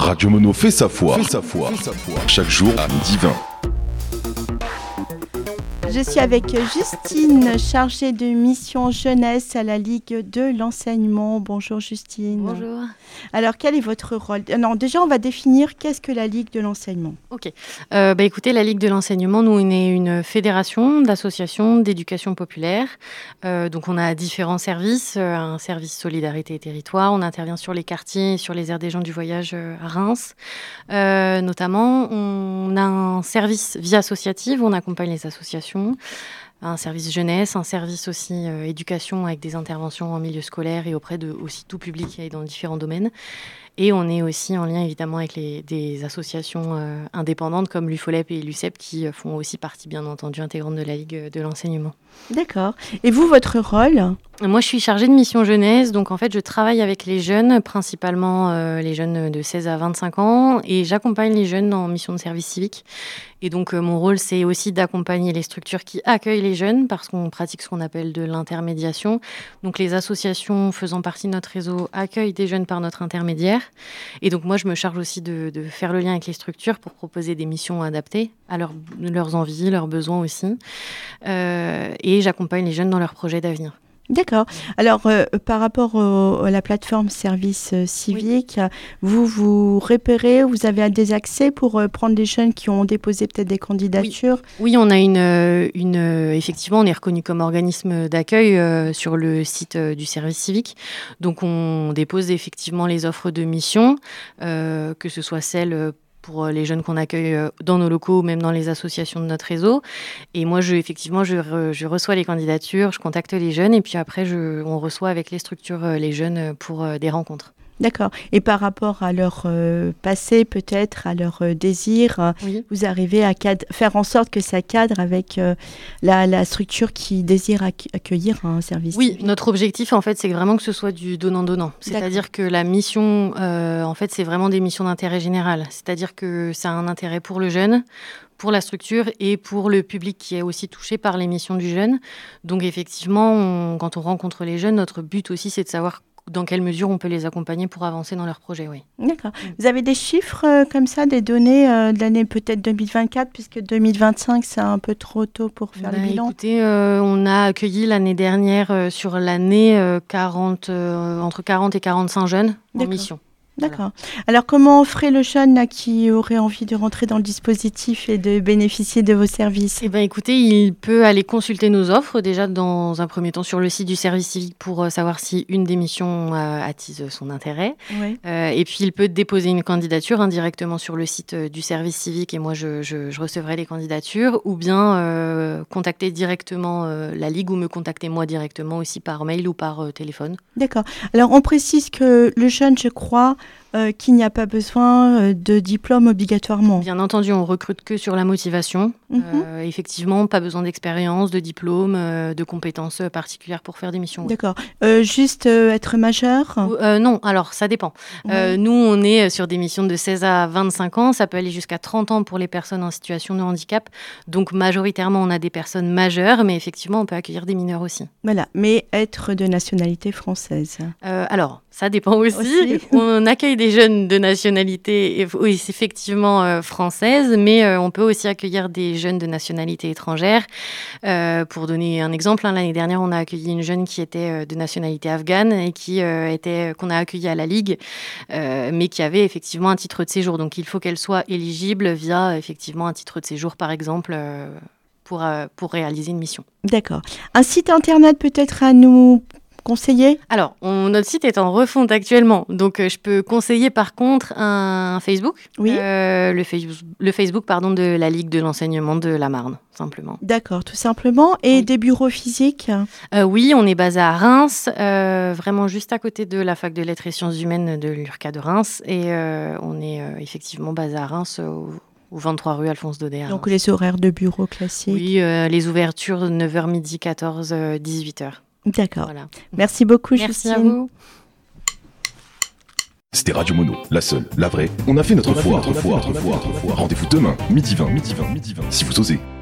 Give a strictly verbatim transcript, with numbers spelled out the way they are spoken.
Radio Mono fait sa foi. Fait sa foi. Chaque jour à midi vingt. Je suis avec Justine, chargée de mission jeunesse à la Ligue de l'enseignement. Bonjour Justine. Bonjour. Alors, quel est votre rôle ? Non, déjà, on va définir qu'est-ce que la Ligue de l'enseignement. Ok. Euh, bah, écoutez, la Ligue de l'enseignement, nous, on est une fédération d'associations d'éducation populaire. Euh, donc, on a différents services. Euh, un service solidarité et territoire. On intervient sur les quartiers, sur les aires des gens du voyage euh, à Reims. Euh, notamment, on a un service vie associative. On accompagne les associations. Un service jeunesse, un service aussi euh, éducation avec des interventions en milieu scolaire et auprès de aussi tout public et dans différents domaines. Et on est aussi en lien évidemment avec les, des associations euh, indépendantes comme l'U F O L E P et l'U C E P qui euh, font aussi partie bien entendu intégrante de la Ligue de l'enseignement. D'accord. Et vous, votre rôle ? Moi, je suis chargée de mission jeunesse, donc en fait, je travaille avec les jeunes, principalement euh, les jeunes de seize à vingt-cinq ans, et j'accompagne les jeunes en mission de service civique. Et donc, euh, mon rôle, c'est aussi d'accompagner les structures qui accueillent les jeunes, parce qu'on pratique ce qu'on appelle de l'intermédiation. Donc, les associations faisant partie de notre réseau accueillent des jeunes par notre intermédiaire. Et donc, moi, je me charge aussi de, de faire le lien avec les structures pour proposer des missions adaptées à leur, leurs envies, leurs besoins aussi. Euh, et j'accompagne les jeunes dans leurs projets d'avenir. D'accord. Alors, euh, par rapport au, à la plateforme service euh, civique, oui. vous vous repérez, vous avez des accès pour euh, prendre des jeunes qui ont déposé peut-être des candidatures ? Oui, oui on a une, une... Effectivement, on est reconnu comme organisme d'accueil euh, sur le site euh, du service civique. Donc, on dépose effectivement les offres de mission, euh, que ce soit celles pour les jeunes qu'on accueille dans nos locaux ou même dans les associations de notre réseau. Et moi, je, effectivement, je, re, je reçois les candidatures, je contacte les jeunes et puis après, je, on reçoit avec les structures les jeunes pour des rencontres. D'accord. Et par rapport à leur euh, passé, peut-être, à leur euh, désir, oui. vous arrivez à cad- faire en sorte que ça cadre avec euh, la, la structure qui désire acc- accueillir un service Oui, civique. Notre objectif, en fait, c'est vraiment que ce soit du donnant-donnant. C'est-à-dire D'accord. que la mission, euh, en fait, c'est vraiment des missions d'intérêt général. C'est-à-dire que ça a un intérêt pour le jeune, pour la structure et pour le public qui est aussi touché par les missions du jeune. Donc, effectivement, on, quand on rencontre les jeunes, notre but aussi, c'est de savoir dans quelle mesure on peut les accompagner pour avancer dans leur projet, oui. D'accord. Vous avez des chiffres euh, comme ça, des données euh, de l'année peut-être deux mille vingt-quatre, puisque deux mille vingt-cinq, c'est un peu trop tôt pour faire bah, le bilan. Écoutez, euh, on a accueilli l'année dernière, euh, sur l'année, euh, quarante, euh, entre quarante et quarante-cinq jeunes D'accord. en mission. D'accord. Alors, comment ferait le jeune là, qui aurait envie de rentrer dans le dispositif et de bénéficier de vos services ? Eh bien, écoutez, il peut aller consulter nos offres, déjà dans un premier temps sur le site du service civique pour euh, savoir si une des missions euh, attise son intérêt. Oui. Euh, et puis, il peut déposer une candidature indirectement sur le site euh, du service civique et moi, je, je, je recevrai les candidatures ou bien euh, contacter directement euh, la Ligue ou me contacter moi directement aussi par mail ou par euh, téléphone. D'accord. Alors, on précise que le jeune, je crois, Euh, qu'il n'y a pas besoin euh, de diplôme obligatoirement. Bien entendu, on recrute que sur la motivation. Mm-hmm. Euh, effectivement, pas besoin d'expérience, de diplôme, euh, de compétences particulières pour faire des missions. D'accord. Euh, juste euh, être majeur ? euh, Non, alors ça dépend. Oui. Euh, nous, on est sur des missions de seize à vingt-cinq ans. Ça peut aller jusqu'à trente ans pour les personnes en situation de handicap. Donc, majoritairement, on a des personnes majeures, mais effectivement, on peut accueillir des mineurs aussi. Voilà, mais être de nationalité française. Euh, alors, ça dépend aussi. aussi. On accueille des jeunes de nationalité oui, effectivement euh, française, mais euh, on peut aussi accueillir des jeunes de nationalité étrangère. Euh, pour donner un exemple, hein, l'année dernière, on a accueilli une jeune qui était euh, de nationalité afghane et qui euh, était qu'on a accueillie à la Ligue, euh, mais qui avait effectivement un titre de séjour. Donc, il faut qu'elle soit éligible via effectivement un titre de séjour, par exemple. Euh, pour, euh, pour réaliser une mission. D'accord. Un site internet peut-être à nous conseiller ? Alors, on, notre site est en refonte actuellement, donc euh, je peux conseiller par contre un, un Facebook, oui. euh, le, Facebook, le Facebook pardon, de la Ligue de l'enseignement de la Marne, simplement. D'accord, tout simplement. Et oui. Des bureaux physiques ? euh, Oui, on est basé à Reims, euh, vraiment juste à côté de la fac de lettres et sciences humaines de l'U R C A de Reims, et euh, on est euh, effectivement basé à Reims au Ou vingt-trois rue Alphonse Daudet. Donc les horaires de bureau classiques. Oui, euh, les ouvertures neuf heures midi, quatorze, dix-huit heures. D'accord. Voilà. Merci beaucoup, Merci Justine. à vous. C'était Radio Mono, la seule, la vraie. On a fait notre foi, notre foi, notre foi, notre foi. Rendez-vous demain, midi vingt, midi vingt, midi vingt. Si vous osez.